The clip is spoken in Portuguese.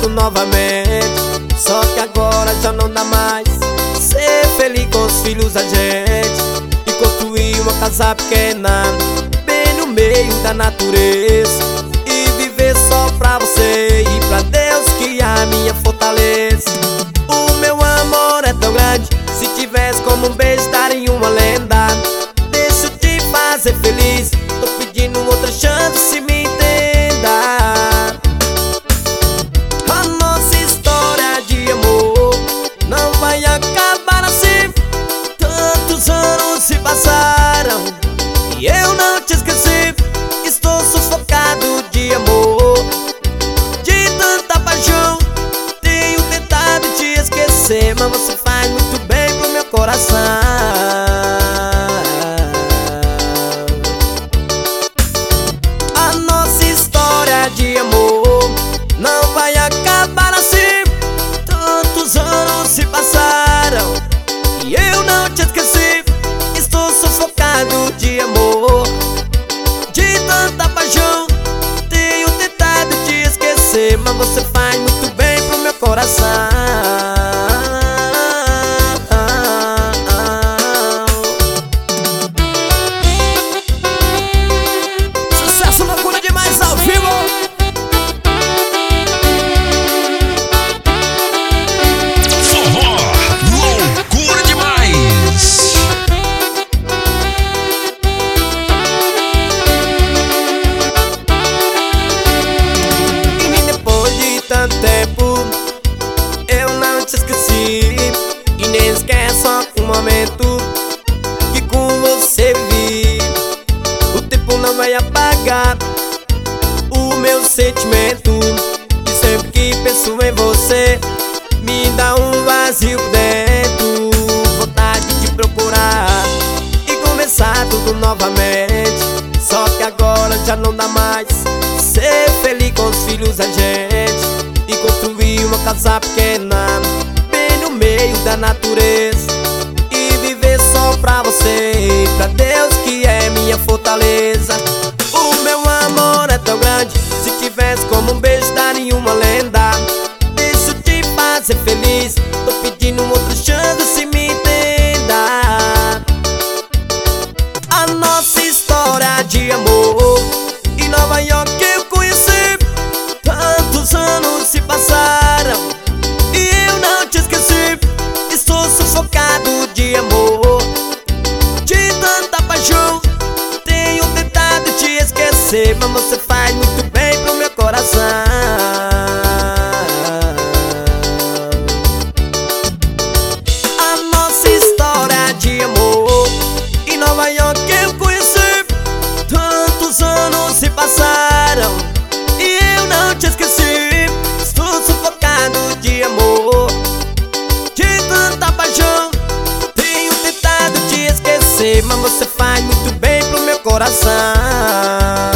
tudo novamente. Só que agora já não dá mais ser feliz com os filhos da gente e construir uma casa pequena bem no meio da natureza e viver só pra você e pra Deus, que é a minha fortaleza. O meu amor é tão grande, se tivesse como um beijo estaria uma lenda. Deixa eu te fazer feliz, tô pedindo outra chance, se me entenda. A nossa história de amor não vai acabar assim. Tantos anos se passaram e eu não te esqueci. Estou sufocado de amor, de tanta paixão. Tenho tentado te esquecer, mas você faz muito bem pro meu coração. A nossa história de amor não vai acabar assim. Tantos anos se passaram e eu não te esqueci. Estou sufocado de amor, de tanta paixão. Tenho tentado te esquecer, mas você faz muito bem pro meu coração. Sucesso, loucura demais ao vivo. Forró, loucura demais. E depois de tanto tempo eu não te esqueci, e nem esqueço um momento que com você vivi. O tempo não vai apagar o meu sentimento, e sempre que penso em você me dá um vazio por dentro. Vontade de procurar e começar tudo novamente. Só que agora já não dá mais ser feliz com os filhos da gente e construir uma casa pequena bem no meio da natureza e viver só pra você e pra Deus, que é minha fortaleza. O meu amor é tão grande, se tivesse como um beijo daria uma lenda. Deixa eu te fazer feliz, tô pedindo outra chance, se me entenda. A nossa história de amor em Nova York eu conheci. Tantos anos se passaram e eu não te esqueci. Estou sufocado de amor, de tanta paixão. Tenho tentado te esquecer, mas você faz muito bem pro meu coração. A nossa história de amor em Nova York eu conheci. Tantos anos se passaram e eu não te esqueci. Estou sufocado de amor, de tanta paixão. Tenho tentado te esquecer, mas você faz muito bem pro meu coração.